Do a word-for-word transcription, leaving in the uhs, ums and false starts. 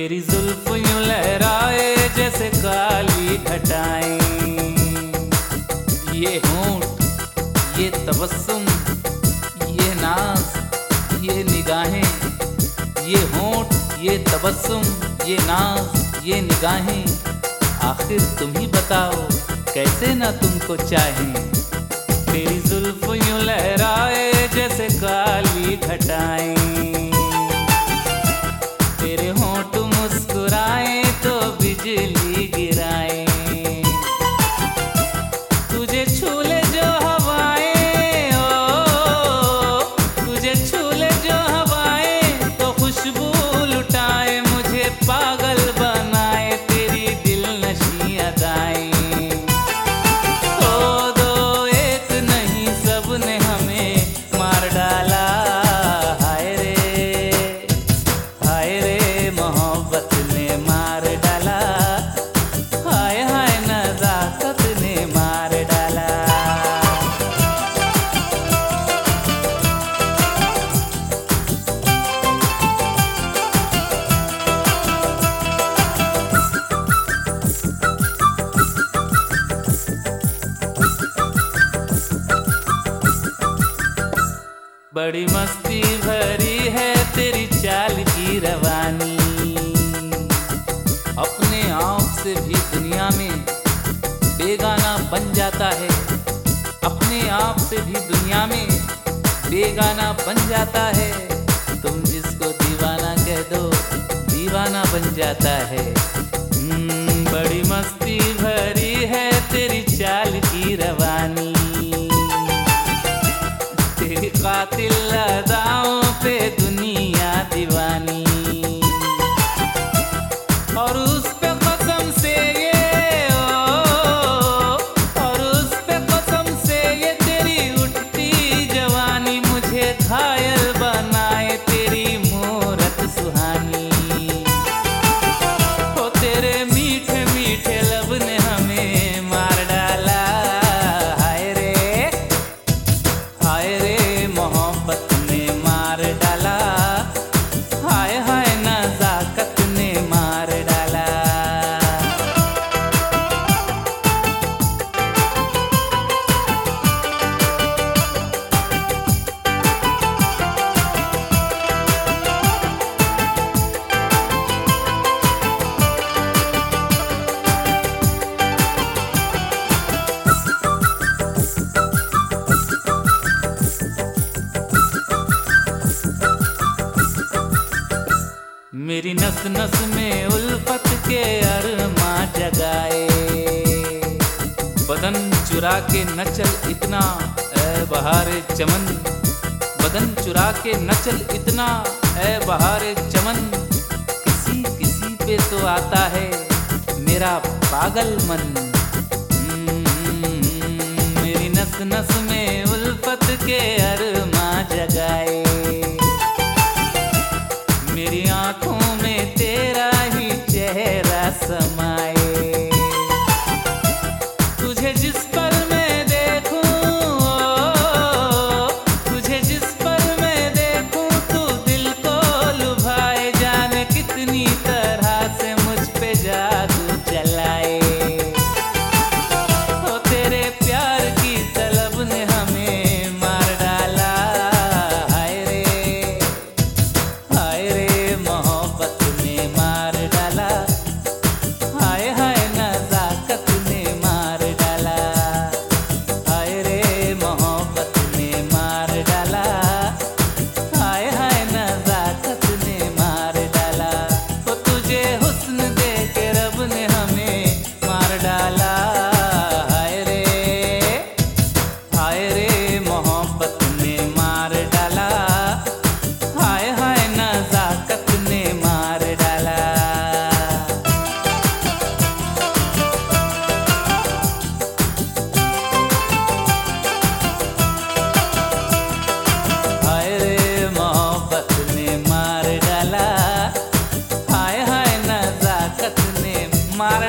तेरी जुल्फ यूं लहराए जैसे काली घटाएं, ये होंठ, ये तबस्सुम, ये नाज, ये निगाहें, ये होंठ, ये तबस्सुम, ये नाज, ये निगाहें, आखिर तुम ही बताओ कैसे ना तुमको चाहें। तेरी जुल्फ यूं लहराए जैसे काली घटाएं, तेरे होंठ मुस्कुराए तो बिजली गिराए, तुझे छू ले जो हवाएं, ओ तुझे छू ले जो हवाएं तो खुशबू लुटाए, मुझे पागल बनाए तेरी दिल नशी अदाएं। ओ दो एक नहीं सबने हमें मार डाला, हाय रे हाय रे मोहब्बत ने मार डाला, हाय हाय नज़ाकत ने मार डाला। बड़ी मस्ती भरी है तेरी चाल की रवानी, अपने आप से भी दुनिया में बेगाना बन जाता है, अपने आप से भी दुनिया में बेगाना बन जाता है, तुम जिसको दीवाना कह दो दीवाना बन जाता है। हम्म, बड़ी मस्ती भरी है तेरी चाल की रवानी, तेरी कातिल अदाओं पे दुनिया दीवानी, और उस पे कसम से ये ओ, और उस पे कसम से ये तेरी उठती जवानी, मुझे घायल बनाए तेरी मूरत सुहानी। ओ तेरे मीठे मीठे लब ने हमें मार डाला, हाय रे हाय रे मोहब्बत ने मार डाला, हाय हाय नज़ाकत ने मार डाला। मेरी नस नस में उल्फत के अरमा जगाए, बदन चुरा के न चल इतना ऐ बहारे चमन, बदन चुरा के न चल इतना ऐ बहारे चमन, किसी किसी पे तो आता है मेरा पागल मन। हम्म, मेरी नस नस में उल्फत के अरमा जगाए, मेरी आंखों में तेरा ही चेहरा समाए, तुझे जिस पल मैं देखूं, ओ, तुझे जिस पल मैं देखूं तू दिल को लुभाए, जाने कितनी तरह से मुझ पे जादू चलाए। ओ तेरे प्यार की तलब ने हमें मार डाला, हाय रे हाय रे मोहब्बत ने मार डाला, हाय हाय नज़ाकत ने मार डाला, हाय रे मोहब्बत ने मार डाला, हाय हाय नज़ाकत ने मार डाला। तो तुझे हुस्न दे के रब ने हमें मार डाला, हाय रे हाय रे मोहब्बत ने मार डाला, हाय हाय नज़ाकत ने मार डाला। हाय रे मोहब्बत ने मार डाला, हाय हाय नज़ाकत ने मार